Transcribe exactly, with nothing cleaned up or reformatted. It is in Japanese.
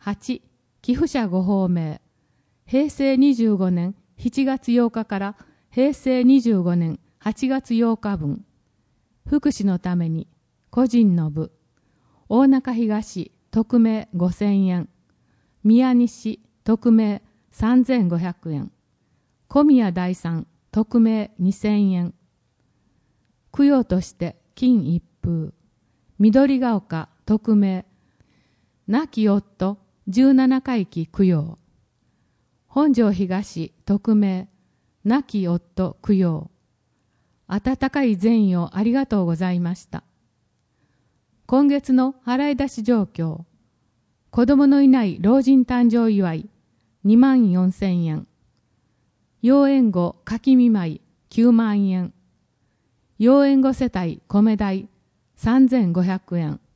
はち、寄付者ごほうめい。へいせいにじゅうごねんしちがつようかからへいせいにじゅうごねんはちがつようかぶん。福祉のために個人の部。大中東匿名ごせんえん。宮西匿名さんぜんごひゃくえん。小宮第三匿名にせんえん。供養として金一封。緑が丘匿名亡き夫じゅうななかいき供養。本庄東匿名亡き夫供養。温かい善意をありがとうございました。今月の払い出し状況。子供のいない老人誕生祝いにまんよんせんえん。養援護かき見舞いきゅうまんえん。養援護世帯米代さんぜんごひゃくえん。